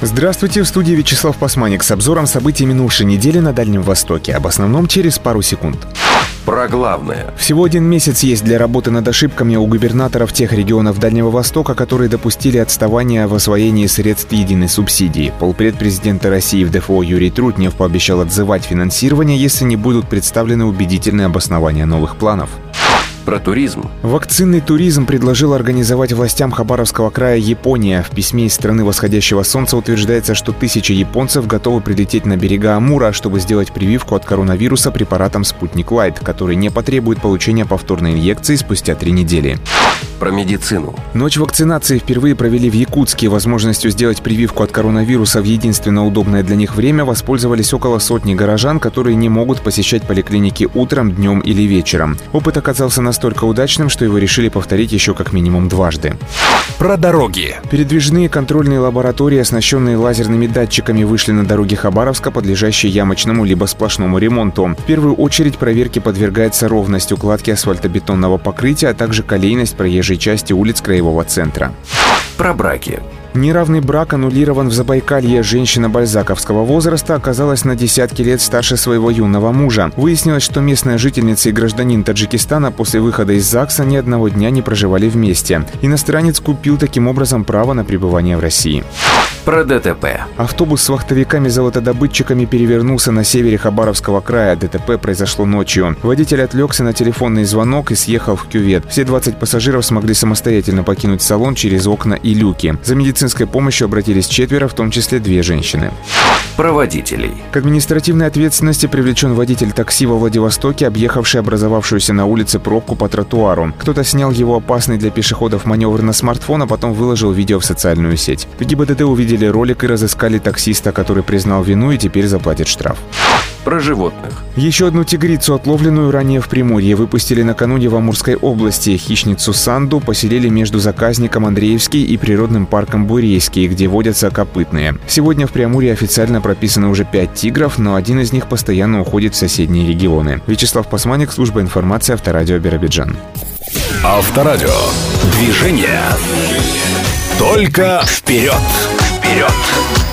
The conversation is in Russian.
Здравствуйте, в студии Вячеслав Пасманик с обзором событий минувшей недели на Дальнем Востоке. Об основном через пару секунд. Про главное. Всего 1 месяц есть для работы над ошибками у губернаторов тех регионов Дальнего Востока, которые допустили отставание в освоении средств единой субсидии. Полпред президента России в ДФО Юрий Трутнев пообещал отзывать финансирование, если не будут представлены убедительные обоснования новых планов. Про туризм. Вакцинный туризм предложила организовать властям Хабаровского края Япония. В письме из страны восходящего солнца утверждается, что тысячи японцев готовы прилететь на берега Амура, чтобы сделать прививку от коронавируса препаратом «Спутник Лайт», который не потребует получения повторной инъекции спустя 3 недели. Про медицину. Ночь вакцинации впервые провели в Якутске. Возможностью сделать прививку от коронавируса в единственно удобное для них время воспользовались около сотни горожан, которые не могут посещать поликлиники утром, днем или вечером. Опыт оказался настолько удачным, что его решили повторить еще как минимум дважды. Про дороги. Передвижные контрольные лаборатории, оснащенные лазерными датчиками, вышли на дороги Хабаровска, подлежащие ямочному либо сплошному ремонту. В первую очередь проверке подвергается ровность укладки асфальтобетонного покрытия, а также колейность проезжей части улиц краевого центра. Про браки. Неравный брак аннулирован в Забайкалье. Женщина бальзаковского возраста оказалась на десятки лет старше своего юного мужа. Выяснилось, что местная жительница и гражданин Таджикистана после выхода из ЗАГСа ни одного дня не проживали вместе. Иностранец купил таким образом право на пребывание в России. Про ДТП. Автобус с вахтовиками-золотодобытчиками перевернулся на севере Хабаровского края. ДТП произошло ночью. Водитель отвлекся на телефонный звонок и съехал в кювет. Все 20 пассажиров смогли самостоятельно покинуть салон через окна и люки. За медицинской помощью обратились 4, в том числе 2 женщины. Про водителей. К административной ответственности привлечен водитель такси во Владивостоке, объехавший образовавшуюся на улице пробку по тротуару. Кто-то снял его опасный для пешеходов маневр на смартфон, а потом выложил видео в социальную сеть. В ГИБДД увидели ролик и разыскали таксиста, который признал вину и теперь заплатит штраф. Про животных. Еще одну тигрицу, отловленную ранее в Приморье, выпустили накануне в Амурской области. Хищницу Санду поселили между заказником Андреевский и природным парком Бурейский, где водятся копытные. Сегодня в Преамурье официально прописано уже 5 тигров, но один из них постоянно уходит в соседние регионы. Вячеслав Пасманик, служба информации, Авторадио Биробиджан. Авторадио. Движение. Только вперед. Вперед.